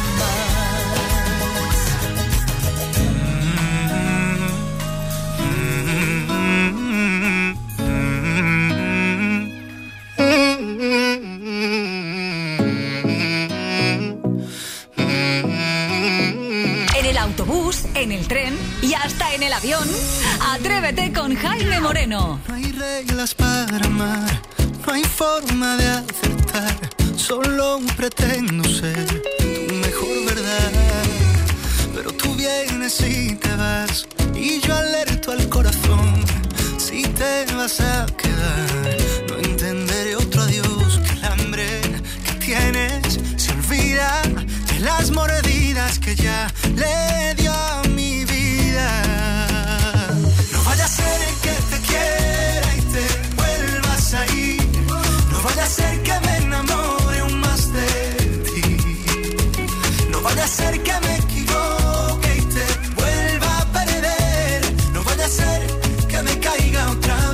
En el autobús, en el tren y hasta en el avión, atrévete con Jaime Moreno. No hay reglas para amar, no hay forma de acertar, solo pretendo ser tu mejor verdad. Pero tú vienes y te vas, y yo alerto al corazón. Si te vas a quedar, no entenderé otro adiós, que el hambre que tienes se olvida de las mordidas que ya le dio a mi vida. No vaya a ser el que te quiera y te vuelvas a ir. No vaya a ser que me enamore aún más de ti. No vaya a ser que me equivoque y te vuelva a perder. No vaya a ser que me caiga otra vez.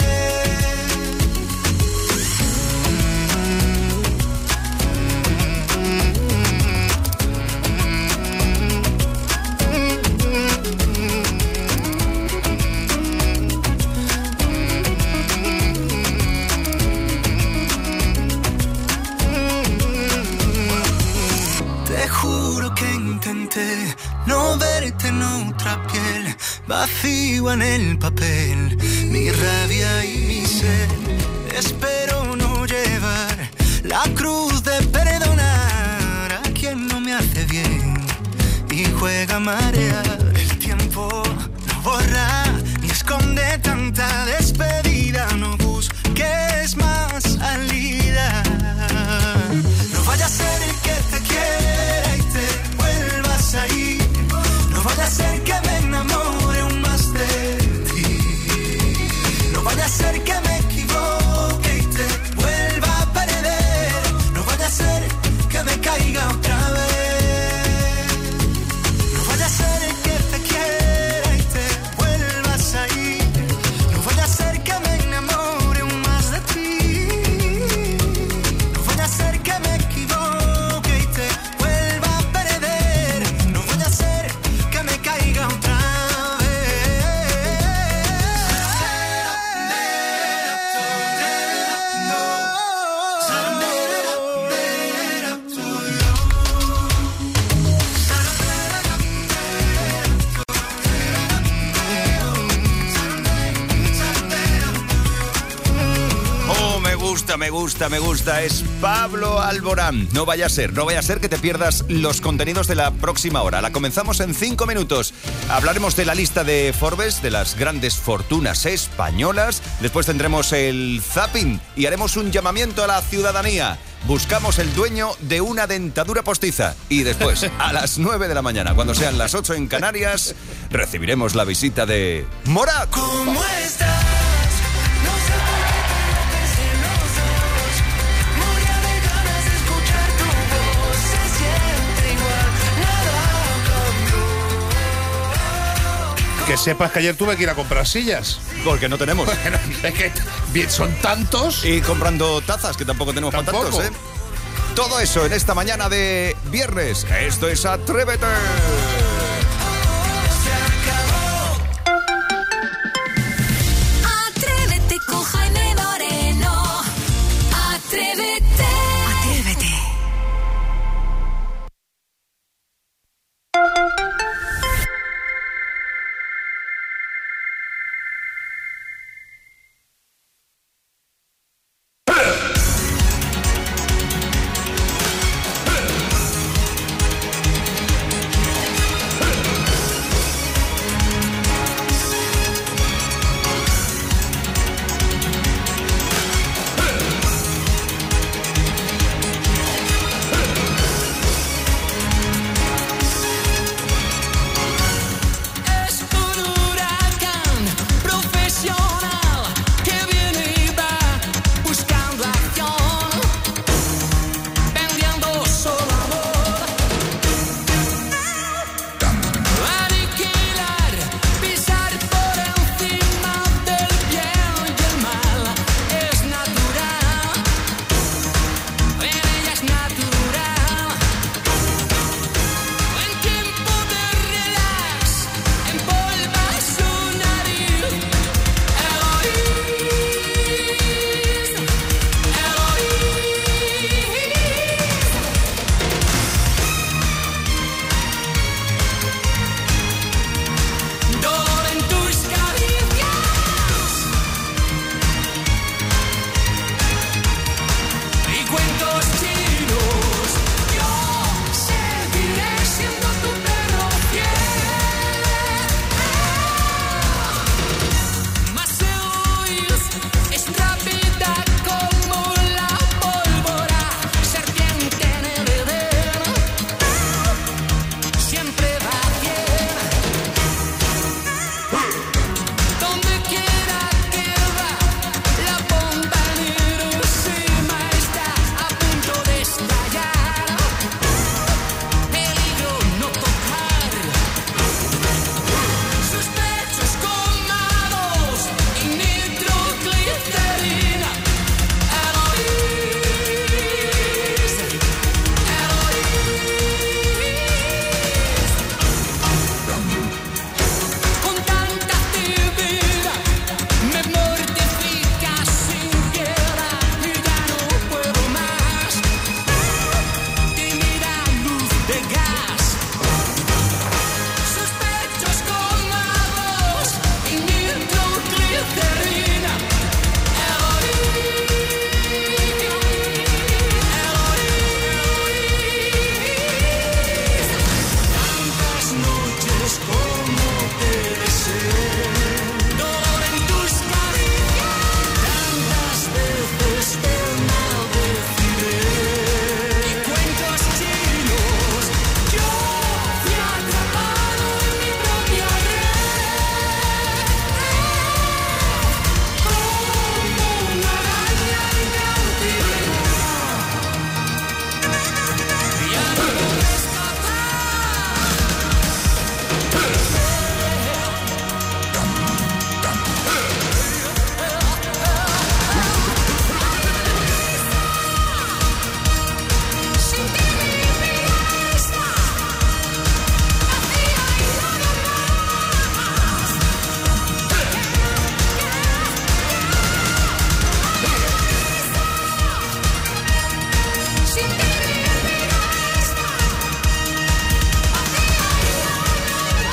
Intenté no verte en otra piel, vacío en el papel, mi rabia y mi sed. Espero no llevar la cruz de perdonar a quien no me hace bien y juega a marear. El tiempo no borra ni esconde tanta despedida, no busques más salida. No vaya a ser el que te quiera y te vuelvas a ir. No vaya a ser que me enamore aún más de ti. No vaya a ser que me equivoque y te vuelva a perder. No vaya a ser que me caiga otra vez. No vaya a ser el que te quiera y te vuelvas a ir. No vaya a ser gusta. Es Pablo Alborán. No vaya a ser que te pierdas los contenidos de la próxima hora. La comenzamos en 5 minutos. Hablaremos de la lista de Forbes, de las grandes fortunas españolas. Después tendremos el zapping y haremos un llamamiento a la ciudadanía. Buscamos el dueño de una dentadura postiza. Y después, a las 9 de la mañana, cuando sean las 8 en Canarias, recibiremos la visita de Morat. ¿Cómo estás? Que sepas que ayer tuve que ir a comprar sillas. Porque no tenemos. Bueno, es que son tantos. Y comprando tazas, que tampoco tenemos para tantos, ¿eh? Todo eso en esta mañana de viernes. Esto es Atrévete. Atrévete con Jaime Moreno. Atrévete. Atrévete. Como